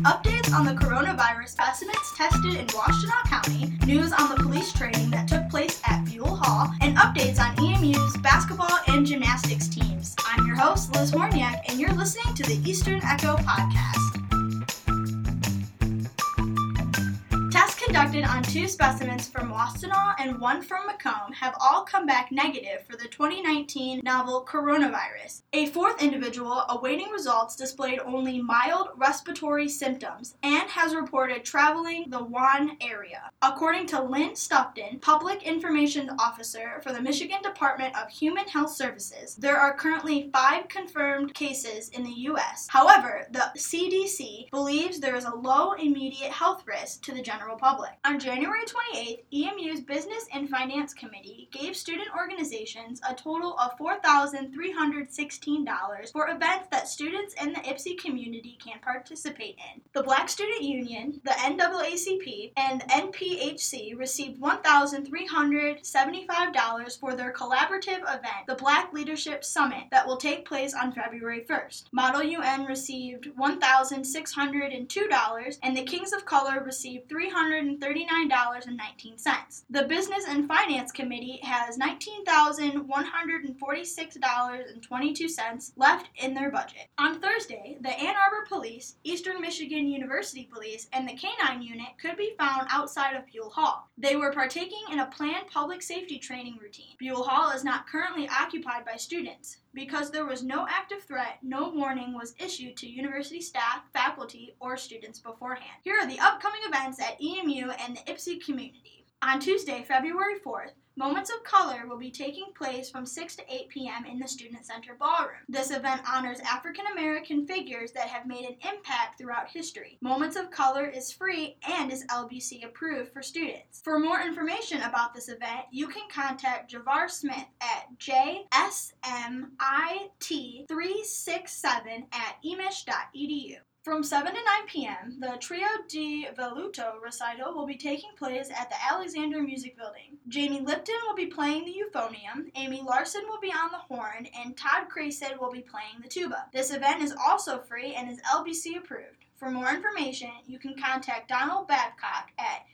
Updates on the coronavirus specimens tested in Washtenaw County, news on the police training that took place at Buell Hall, and updates on EMU's basketball and gymnastics teams. I'm your host, Liz Horniak, and you're listening to the Eastern Echo Podcast. Tests conducted on 2 specimens from Washtenaw and 1 from Macomb have all come back negative for the 2019 novel coronavirus. A 4th individual awaiting results displayed only mild respiratory symptoms and has reported traveling the Wuhan area. According to Lynn Stufton, Public Information Officer for the Michigan Department of Human Health Services, there are currently 5 confirmed cases in the U.S. However, the CDC believes there is a low immediate health risk to the general public. On January 28th, EMU's Business and Finance Committee gave student organizations a total of $4,316 for events that students in the Ypsi community can participate in. The Black Student Union, the NAACP, and NPHC received $1,375 for their collaborative event, the Black Leadership Summit, that will take place on February 1st. Model UN received $1,602, and the Kings of Color received $339.19. The Business and Finance Committee has $19,146.22 left in their budget. On Thursday, the Ann Arbor Police, Eastern Michigan University Police, and the K-9 unit could be found outside of Buell Hall. They were partaking in a planned public safety training routine. Buell Hall is not currently occupied by students. Because there was no active threat, no warning was issued to university staff, faculty, or students beforehand. Here are the upcoming events at EMU and the Ypsi community. On Tuesday, February 4th, Moments of Color will be taking place from 6 to 8 p.m. in the Student Center Ballroom. This event honors African American figures that have made an impact throughout history. Moments of Color is free and is LBC approved for students. For more information about this event, you can contact Javar Smith at jsmit367@emish.edu. From 7 to 9 p.m., the Trio di Veluto recital will be taking place at the Alexander Music Building. Jamie Lipton will be playing the euphonium, Amy Larson will be on the horn, and Todd Craysid will be playing the tuba. This event is also free and is LBC approved. For more information, you can contact Donald Babcock at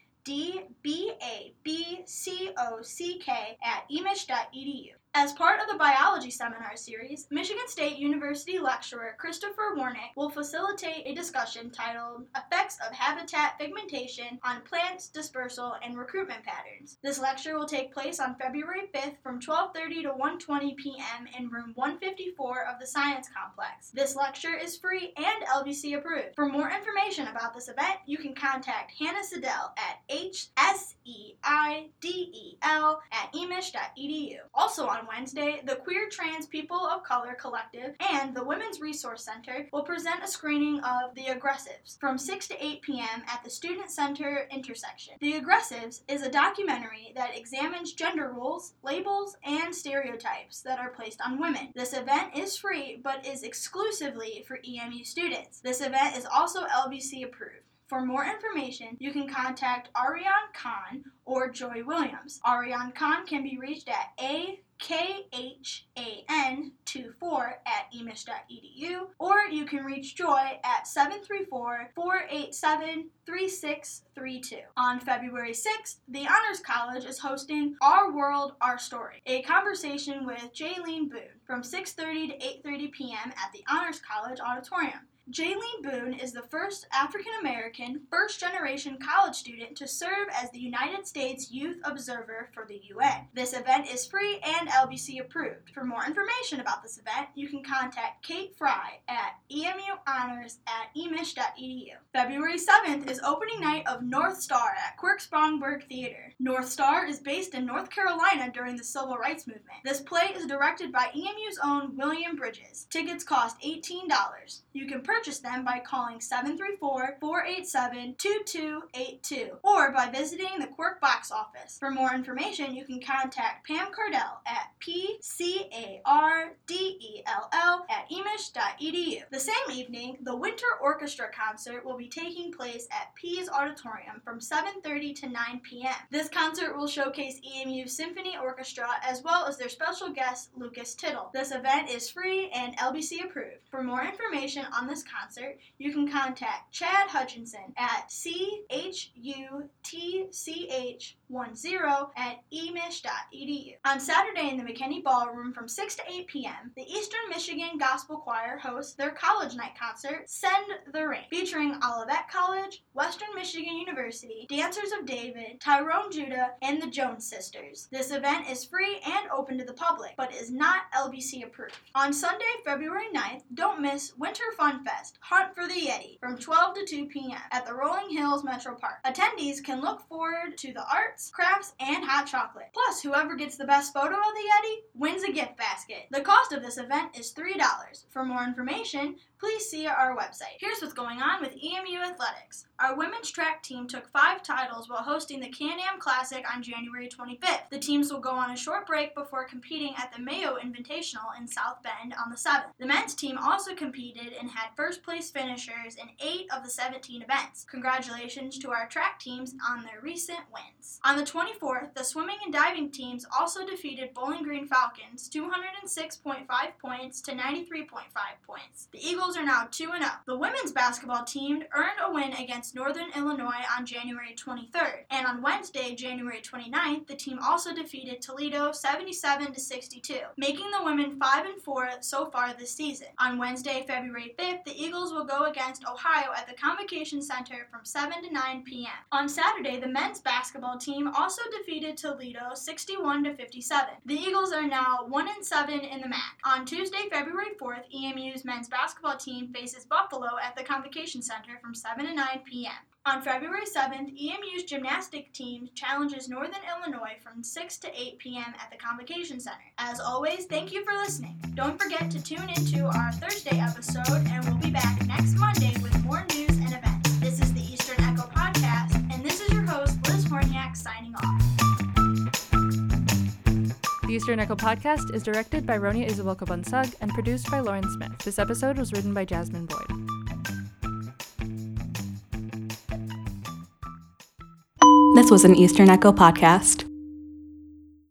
dbabcock@emish.edu. As part of the biology seminar series, Michigan State University lecturer Christopher Warnick will facilitate a discussion titled Effects of Habitat Pigmentation on Plants, Dispersal, and Recruitment Patterns. This lecture will take place on February 5th from 12:30 to 1:20 p.m. in room 154 of the Science Complex. This lecture is free and LBC approved. For more information about this event, you can contact Hannah Siddell at hseidel@emish.edu. Also on Wednesday, the Queer Trans People of Color Collective and the Women's Resource Center will present a screening of The Aggressives from 6 to 8 p.m. at the Student Center intersection. The Aggressives is a documentary that examines gender roles, labels, and stereotypes that are placed on women. This event is free but is exclusively for EMU students. This event is also LBC approved. For more information, you can contact Ariane Khan or Joy Williams. Ariane Khan can be reached at akhan24@emish.edu, or you can reach Joy at 734-487-3632. On February 6th, the Honors College is hosting Our World, Our Story, a conversation with Jaylene Boone from 6:30 to 8:30 p.m. at the Honors College Auditorium. Jaylene Boone is the first African-American, first-generation college student to serve as the United States Youth Observer for the UN. This event is free and LBC approved. For more information about this event, you can contact Kate Fry at emuhonors@emish.edu. February 7th is opening night of North Star at Quirk Sprongberg Theater. North Star is based in North Carolina during the Civil Rights Movement. This play is directed by EMU's own William Bridges. Tickets cost $18. You can purchase them by calling 734-487-2282 or by visiting the Quirk box office. For more information, you can contact Pam Cardell at pcardell@emish.edu. The same evening, the Winter Orchestra concert will be taking place at Pease Auditorium from 7:30 to 9 p.m. This concert will showcase EMU Symphony Orchestra as well as their special guest, Lucas Tittle. This event is free and LBC approved. For more information on this Christmas concert, you can contact Chad Hutchinson at CHUTCH10@emish.edu. On Saturday in the McKinney Ballroom from 6 to 8 p.m., the Eastern Michigan Gospel Choir hosts their college night concert, Send the Rain, featuring Olivet College, Western Michigan University, Dancers of David, Tyrone Judah, and the Jones Sisters. This event is free and open to the public, but is not LBC approved. On Sunday, February 9th, don't miss Winter Fun Fest, Hunt for the Yeti, from 12 to 2 p.m. at the Rolling Hills Metro Park. Attendees can look forward to the arts, crafts, and hot chocolate. Plus, whoever gets the best photo of the Yeti wins a gift basket. The cost of this event is $3. For more information, please see our website. Here's what's going on with EMU Athletics. Our women's track team took 5 titles while hosting the Can-Am Classic on January 25th. The teams will go on a short break before competing at the Mayo Invitational in South Bend on the 7th. The men's team also competed and had first place finishers in 8 of the 17 events. Congratulations to our track teams on their recent wins. On the 24th, the swimming and diving teams also defeated Bowling Green Falcons 206.5 points to 93.5 points. The Eagles are now 2-0. The women's basketball team earned a win against Northern Illinois on January 23rd, and on Wednesday, January 29th, the team also defeated Toledo 77-62, making the women 5-4 so far this season. On Wednesday, February 5th, the Eagles will go against Ohio at the Convocation Center from 7 to 9 p.m. On Saturday, the men's basketball team also defeated Toledo 61-57. The Eagles are now 1-7 in the MAC. On Tuesday, February 4th, EMU's men's basketball team faces Buffalo at the Convocation Center from 7 to 9 p.m. On February 7th, EMU's gymnastic team challenges Northern Illinois from 6 to 8 p.m. at the Convocation Center. As always, thank you for listening. Don't forget to tune into our Thursday episode, and we'll be back next Monday with more news and events. This is the Eastern Echo Podcast, and this is your host, Liz Horniak, signing off. The Eastern Echo Podcast is directed by Ronia Isabel-Kabansag and produced by Lauren Smith. This episode was written by Jasmine Boyd. This was an Eastern Echo podcast.